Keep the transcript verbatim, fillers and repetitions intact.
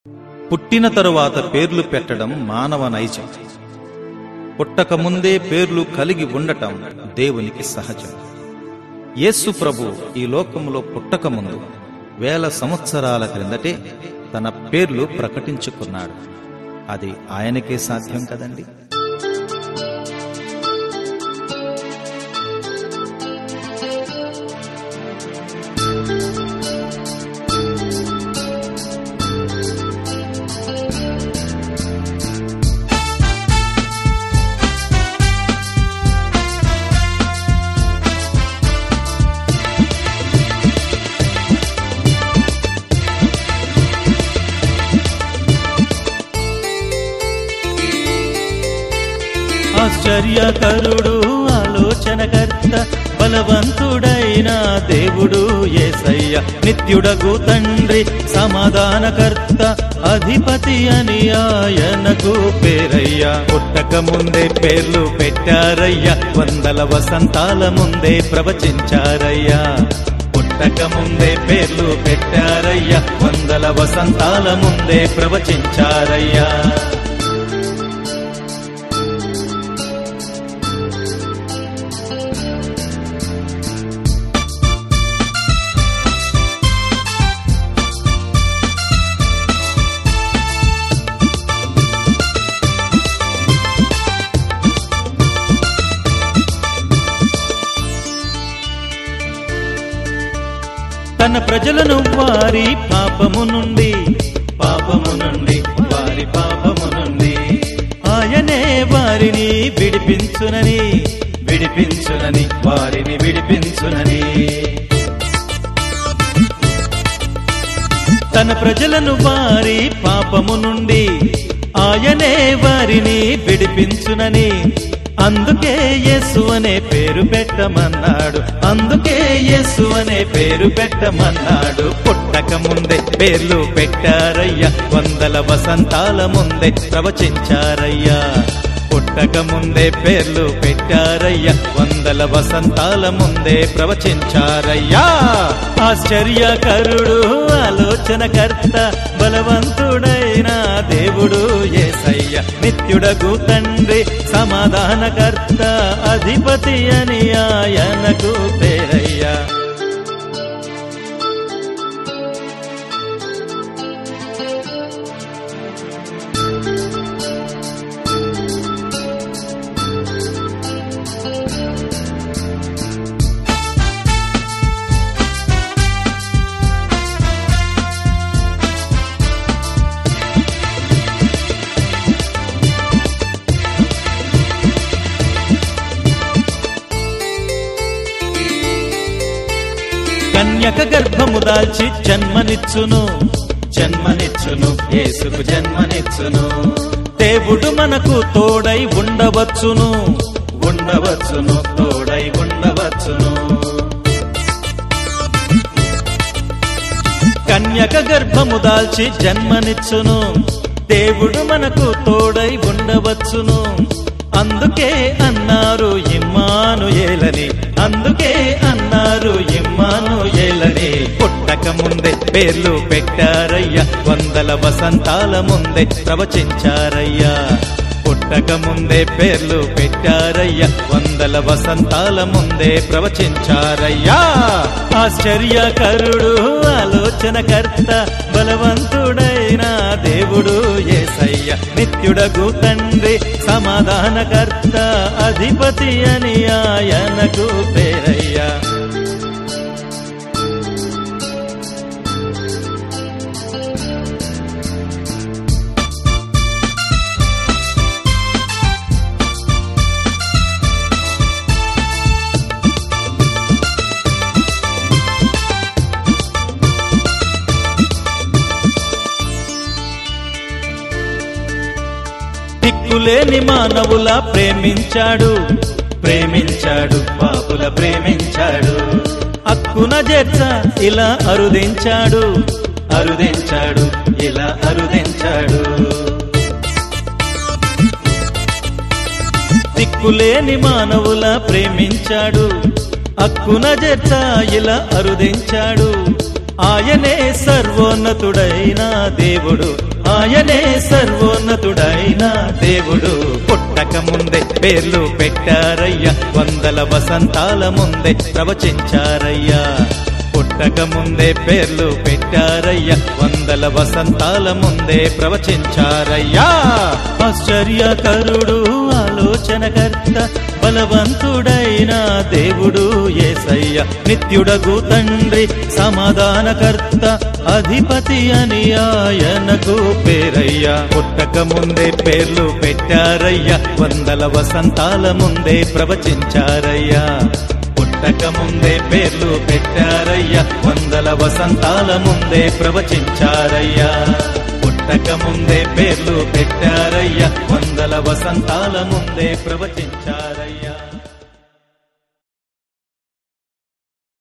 పుట్టిన తరువాత పేర్లు పెట్టడం మానవ నైజం. పుట్టకముందే పేర్లు కలిగి ఉండటం దేవునికి సహజం. యేసు ప్రభు ఈ లోకంలో పుట్టకముందు వేల సంవత్సరాల క్రిందటే తన పేర్లు ప్రకటించుకున్నాడు. అది ఆయనకే సాధ్యం కదండి. ఆశ్చర్యకరుడు, ఆలోచనకర్త, బలవంతుడైన దేవుడు యేసయ్య, నిత్యుడగు తండ్రి, సమాధానకర్త, అధిపతి అని ఆయనకు పేరయ్య. పుట్టక ముందే పేర్లు పెట్టారయ్యా, వందల వసంతాల ముందే ప్రవచించారయ్యా. పుట్టక ముందే పేర్లు పెట్టారయ్యా, వందల వసంతాల ముందే ప్రవచించారయ్యా. తన ప్రజలను వారి పాపము నుండి పాపము నుండి వారి పాపము నుండి ఆయనే వారిని విడిపించునని విడిపించునని వారిని విడిపించునని తన ప్రజలను వారి పాపము నుండి ఆయనే వారిని విడిపించునని అందుకే యేసు అనే పేరు పెట్టమన్నాడు. అందుకే యేసు అనే పేరు పెట్టమన్నాడు. పుట్టక ముందే పేర్లు పెట్టారయ్యా, వందల వసంతాల ముందే ప్రవచించారయ్యా. పుట్టక ముందే పేర్లు పెట్టారయ్యా, వందల వసంతాల ముందే ప్రవచించారయ్యా. ఆశ్చర్యకరుడు, ఆలోచనకర్త, బలవంతుడైన దేవుడు యేసయ్య, నిత్యుడగు తండ్రి, సమాధానకర్త, అధిపతి అని ఆయనకు పేరయ్యా. కన్యక గర్భము దాల్చి జన్మనిచ్చును జన్మనిచ్చును యేసుకు జన్మనిచ్చును. దేవుడు మనకు తోడై ఉండవచ్చును ఉండవచ్చును తోడై ఉండవచ్చును. కన్యక గర్భము దాల్చి జన్మనిచ్చును, దేవుడు మనకు తోడై ఉండవచ్చును. అందుకే అన్నారు ఇమ్మానుయేలని, అందుకే అన్నారు ఇమ్మానుయేలని. పుట్టక ముందే పేర్లు పెట్టారయ్యా, వందల వసంతాల ముందే ప్రవచించారయ్యా. పుట్టక ముందే పేర్లు పెట్టారయ్యా, వందల వసంతాల ముందే ప్రవచించారయ్యా. ఆశ్చర్యకరుడు, ఆలోచనకర్త, బలవంతుడైన దేవుడు యేసయ్య, నిత్యుడగు తండ్రి, సమాధానకర్త, అధిపతి అని ఆయనకు పేరయ్యా. దిక్కులేని మానవుల ప్రేమించాడు ప్రేమించాడు పాపుల ప్రేమించాడు. హక్కున చేర్చ ఇలా అరుదించాడు అరుదించాడు ఇలా అరుదించాడు. దిక్కులేని మానవుల ప్రేమించాడు, హక్కున చేర్చ ఇలా అరుదించాడు. ఆయనే సర్వోన్నతుడైన దేవుడు, ఆయనే సర్వోన్నతుడైన దేవుడు. పుట్టక ముందే పేర్లు పెట్టారయ్యా, వందల వసంతాల ముందే ప్రవచించారయ్యా. పుట్టక ముందే పేర్లు పెట్టారయ్యా, వందల వసంతాల ముందే ప్రవచించారయ్యా. ఆశ్చర్యకరుడు, ఆలోచనకర్త, బలవంతుడైన దేవుడు యేసయ్య. నిత్యుడగు తండ్రి, సమాధానకర్త, అధిపతి అని ఆయనకు పేరయ్యా. పుట్టక ముందే పేర్లు పెట్టారయ్యా, వందల వసంతాల ముందే ప్రవచించారయ్యా. పుట్టక ముందే పేర్లు పెట్టారయ్యా, వందల వసంతాల ముందే ప్రవచించారయ్యా. పుట్టక ముందే పేర్లు పెట్టారయ్యా, వందల వసంతాల ముందే ప్రవచించారయ్యా.